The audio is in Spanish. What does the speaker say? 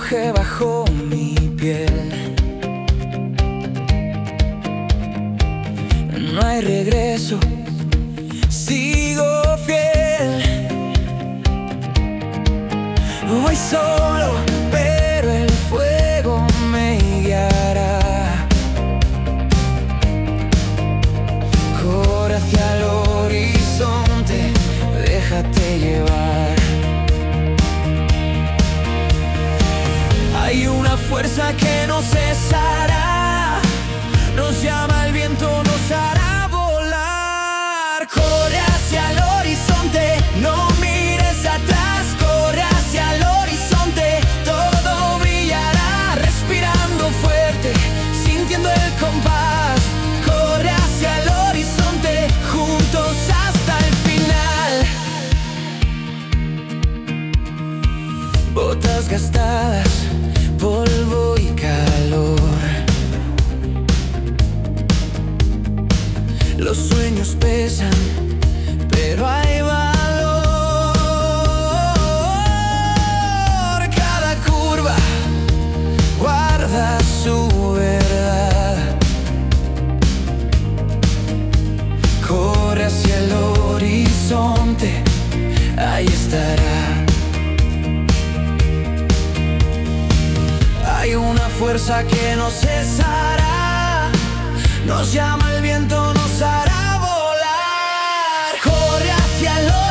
cruje bajo mi piel. No hay regreso, sigo fiel. Voy solo, pero el fuego me guiará. Corre hacia el horizonte, déjate llevar. Hay una fuerza que no cesará, nos llama el viento, nos hará volar. Corre hacia el horizonte, no mires atrás. Corre hacia el horizonte, todo brillará. Respirando fuerte, sintiendo el compás. Corre hacia el horizonte, juntos hasta el final. Botas gastadas, polvo y calor. Los sueños pesan, pero hay valor. Cada curva guarda su verdad. Corre hacia el horizonte, ahí estará. Hay una fuerza que no cesará, nos llama el viento, nos hará volar. Corre hacia el